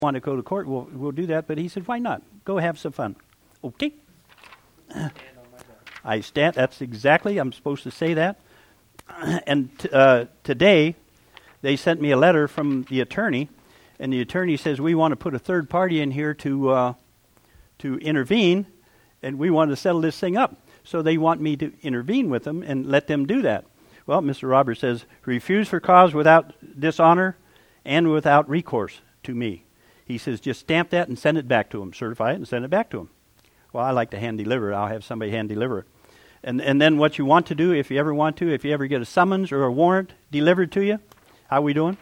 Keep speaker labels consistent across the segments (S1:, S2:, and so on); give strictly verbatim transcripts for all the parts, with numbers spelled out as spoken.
S1: want to go to court, we'll, we'll do that. But he said, why not? Go have some fun. Okay. I stand, that's exactly, I'm supposed to say that. And t- uh, today, they sent me a letter from the attorney, and the attorney says, we want to put a third party in here to uh, to intervene, and we want to settle this thing up. So they want me to intervene with them and let them do that. Well, Mister Roberts says, refuse for cause without dishonor and without recourse to me. He says, just stamp that and send it back to him. Certify it and send it back to him. Well, I like to hand deliver it. I'll have somebody hand deliver it. And and then what you want to do, if you ever want to, if you ever get a summons or a warrant delivered to you, how are we doing?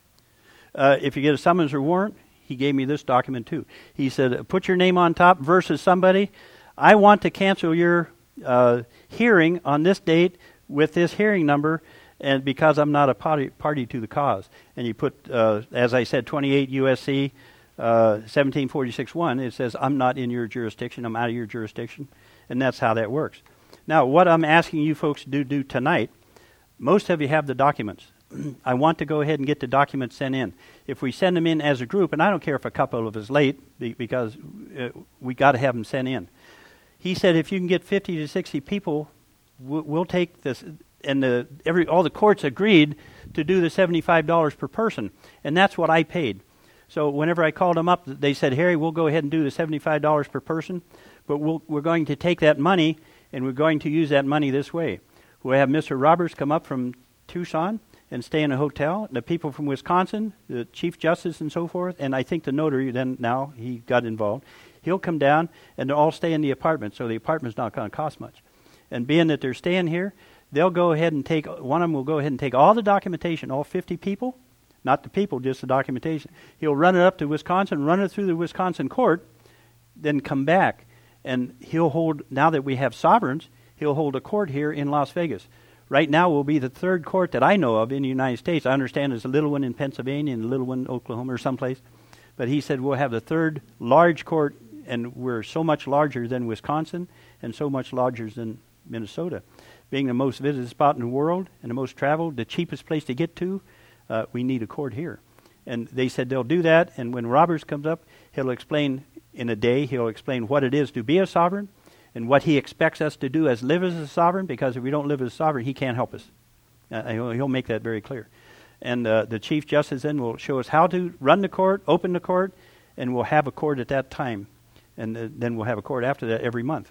S1: Uh, if you get a summons or warrant, he gave me this document too. He said, put your name on top versus somebody. I want to cancel your uh, hearing on this date with this hearing number, and because I'm not a party, party to the cause. And you put, uh, as I said, twenty-eight U S C uh, seventeen forty-six one, it says, I'm not in your jurisdiction, I'm out of your jurisdiction. And that's how that works. Now, what I'm asking you folks to do, do tonight, most of you have the documents. I want to go ahead and get the documents sent in. If we send them in as a group, and I don't care if a couple of us late, because uh, we got to have them sent in. He said if you can get fifty to sixty people, we'll, we'll take this, and the, every all the courts agreed to do the seventy-five dollars per person, and that's what I paid. So whenever I called them up, they said, Harry, we'll go ahead and do the seventy-five dollars per person, but we'll, we're going to take that money, and we're going to use that money this way. We'll have Mister Roberts come up from Tucson and stay in a hotel. The people from Wisconsin, the Chief Justice and so forth, and I think the notary, then now he got involved. He'll come down, and they'll all stay in the apartment, so the apartment's not going to cost much. And being that they're staying here, they'll go ahead and take, one of them will go ahead and take all the documentation, all fifty people, not the people, just the documentation. He'll run it up to Wisconsin, run it through the Wisconsin court, then come back. And he'll hold, now that we have sovereigns, he'll hold a court here in Las Vegas. Right now will be the third court that I know of in the United States. I understand there's a little one in Pennsylvania and a little one in Oklahoma or someplace. But he said we'll have the third large court, and we're so much larger than Wisconsin and so much larger than Minnesota. Being the most visited spot in the world and the most traveled, the cheapest place to get to, uh, we need a court here. And they said they'll do that, and when Roberts comes up, he'll explain in a day, he'll explain what it is to be a sovereign, and what he expects us to do as live as a sovereign, because if we don't live as a sovereign, he can't help us. Uh, he'll, he'll make that very clear. And uh, the Chief Justice then will show us how to run the court, open the court, and we'll have a court at that time. And uh, then we'll have a court after that every month,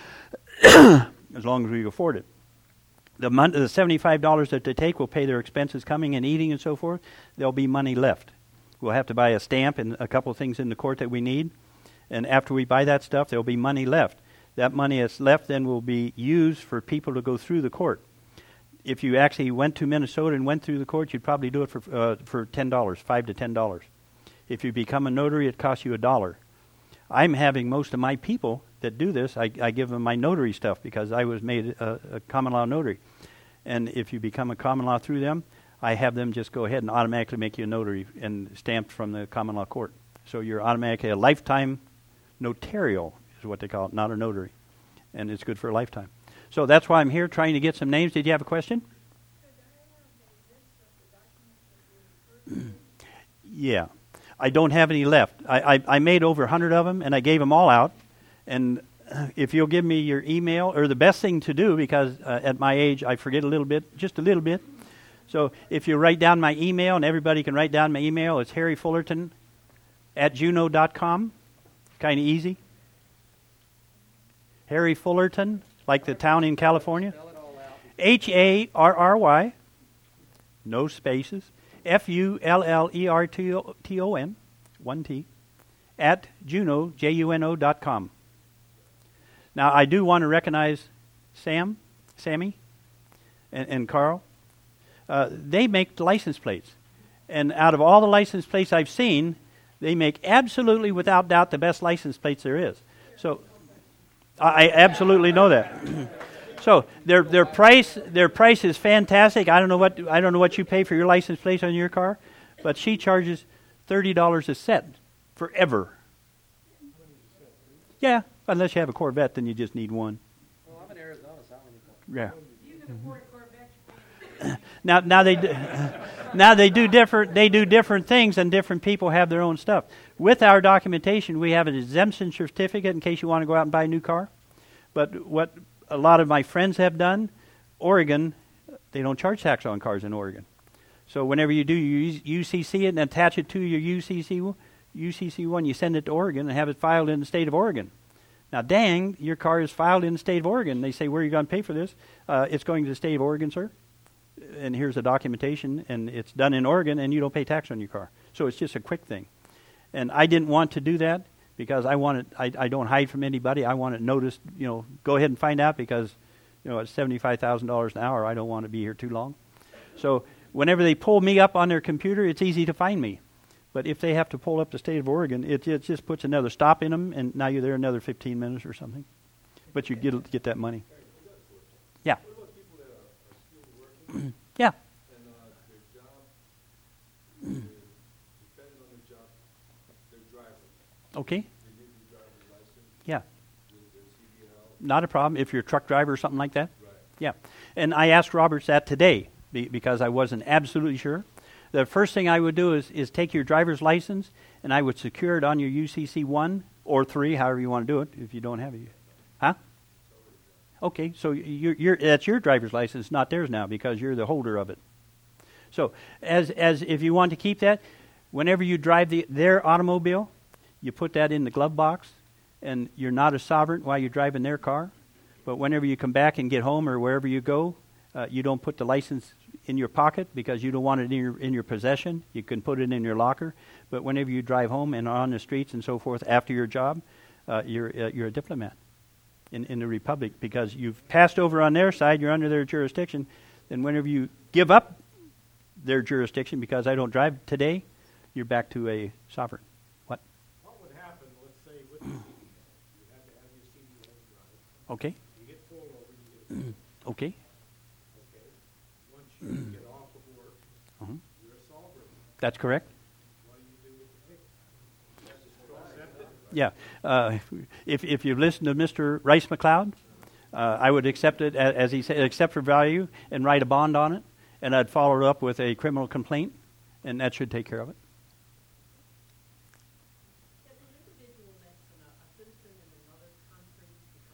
S1: as long as we afford it. The, mon- the seventy-five dollars that they take will pay their expenses coming and eating and so forth. There'll be money left. We'll have to buy a stamp and a couple of things in the court that we need. And after we buy that stuff, there'll be money left. That money that's left then will be used for people to go through the court. If you actually went to Minnesota and went through the court, you'd probably do it for uh, for ten dollars, five to ten dollars. If you become a notary, it costs you a dollar. I'm having most of my people that do this, I, I give them my notary stuff because I was made a, a common law notary. And if you become a common law through them, I have them just go ahead and automatically make you a notary and stamped from the common law court. So you're automatically a lifetime notarial is what they call it, not a notary. And it's good for a lifetime. So that's why I'm here trying to get some names. Did you have a question? Yeah. I don't have any left. I, I, I made over a hundred of them, and I gave them all out. And if you'll give me your email, or the best thing to do, because uh, at my age I forget a little bit, just a little bit. So if you write down my email, and everybody can write down my email, it's Harry Fullerton at Juneau dot com. Kind of easy. Harry Fullerton, like the town in California. H A R R Y, no spaces, F U L L E R T O N, one T, at Juneau, J U N O dot com. Now, I do want to recognize Sam, Sammy, and, and Carl. Uh, they make license plates. And out of all the license plates I've seen, they make absolutely, without doubt, the best license plates there is. So, I absolutely know that. So their their price their price is fantastic. I don't know what I don't know what you pay for your license plate on your car, but she charges thirty dollars a set forever. Yeah, unless you have a Corvette, then you just need one.
S2: Well, I'm in Arizona, so I don't need one.
S1: Yeah.
S3: You can afford a Corvette.
S1: now, now they do, now they do different. They do different things, and different people have their own stuff. With our documentation, we have an exemption certificate in case you want to go out and buy a new car. But what a lot of my friends have done, Oregon, they don't charge tax on cars in Oregon. So whenever you do you U C C it and attach it to your U C C U C C one, you send it to Oregon and have it filed in the state of Oregon. Now, dang, your car is filed in the state of Oregon. They say, where are you going to pay for this? Uh, it's going to the state of Oregon, sir. And here's the documentation, and it's done in Oregon, and you don't pay tax on your car. So it's just a quick thing. And I didn't want to do that because I wanted, I, I don't hide from anybody. I want it noticed, you know, go ahead and find out because, you know, at seventy-five thousand dollars an hour, I don't want to be here too long. So whenever they pull me up on their computer, it's easy to find me. But if they have to pull up the state of Oregon, it, it just puts another stop in them, and now you're there another fifteen minutes or something. But you get get that money. Yeah.
S2: What about people that are, are skilled working?
S1: Yeah.
S2: And uh, their job, depending on their job, they're drivers.
S1: Okay.
S2: They give you driver's license.
S1: Yeah.
S2: With their C D L.
S1: Not a problem if you're a truck driver or something like that.
S2: Right.
S1: Yeah. And I asked Roberts that today be, because I wasn't absolutely sure. The first thing I would do is, is take your driver's license, and I would secure it on your U C C one or three, however you want to do it, if you don't have it. Huh? Okay, so you're, you're, that's your driver's license, not theirs now, because you're the holder of it. So as as if you want to keep that, whenever you drive the, their automobile, you put that in the glove box, and you're not a sovereign while you're driving their car. But whenever you come back and get home or wherever you go, uh, you don't put the license in your pocket because you don't want it in your in your possession. You can put it in your locker. But whenever you drive home and are on the streets and so forth after your job, uh, you're uh, you're a diplomat in, in the Republic because you've passed over on their side. You're under their jurisdiction. Then whenever you give up their jurisdiction because I don't drive today, you're back to a sovereign. What?
S3: What would happen, let's say, with the C D L? You have to have your C D L drive.
S1: Okay.
S3: You get pulled over, you get a
S1: Okay.
S3: Okay. Once you get off of work,
S1: Uh-huh.
S3: you're a sovereign.
S1: That's correct.
S3: What do you do with the paper? Accept it?
S1: Yeah. Uh, if if you listen to Mister Rice McLeod, uh, I would accept it as, as he said, accept for value and write a bond on it, and I'd follow it up with a criminal complaint, and that should take care of it.
S4: Does an individual that's an, a citizen in another country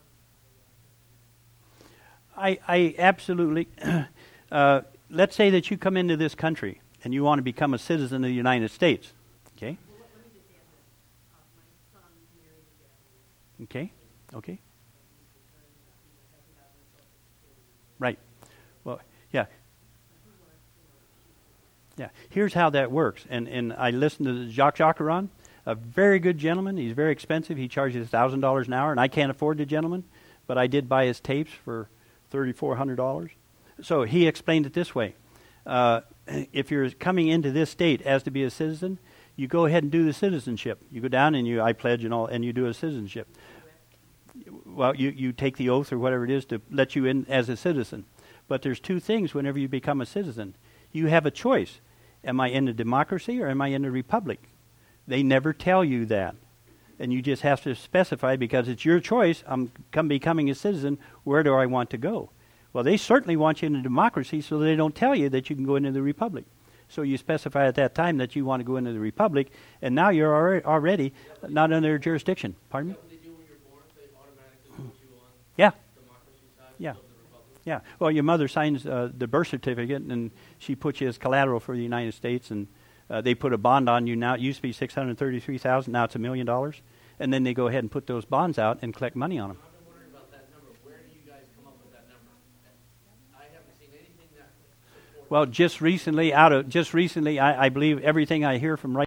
S4: become
S1: I I absolutely. uh, let's say that you come into this country and you want to become a citizen of the United States. Okay.
S4: Well, let, let me just add this. Uh, my son married a Japanese.
S1: Okay. Okay.
S4: He's returned, uh, he hasn't gotten his Social Security.
S1: Right. Well, yeah.
S4: He wants, you know,
S1: Yeah, here's how that works. And and I listened to Jacques Jacqueron, a very good gentleman. He's very expensive. He charges one thousand dollars an hour, and I can't afford the gentleman, but I did buy his tapes for three thousand four hundred dollars. So he explained it this way. Uh, if you're coming into this state as to be a citizen, you go ahead and do the citizenship. You go down and you, I pledge and all, and you do a citizenship. Well, you, you take the oath or whatever it is to let you in as a citizen. But there's two things whenever you become a citizen. You have a choice. Am I in a democracy or am I in a republic? They never tell you that. And you just have to specify because it's your choice. I'm come becoming a citizen. Where do I want to go? Well, they certainly want you in a democracy, so they don't tell you that you can go into the republic. So you specify at that time that you want to go into the republic, and now you're already, already yeah, not under their jurisdiction. Pardon me?
S5: What they do when you're born, they automatically put you on
S1: Yeah.
S5: democracy side
S1: Yeah.
S5: of the republic.
S1: Yeah. Well, your mother signs uh, the birth certificate, and she puts you as collateral for the United States, and uh, they put a bond on you now. It used to be six hundred thirty-three thousand dollars. Now it's a million dollars. And then they go ahead and put those bonds out and collect money on them.
S5: I've been wondering about that number. Where do you guys come up with that number? I haven't seen anything that supports.
S1: Well, just recently, out of just recently, I, I believe everything I hear from right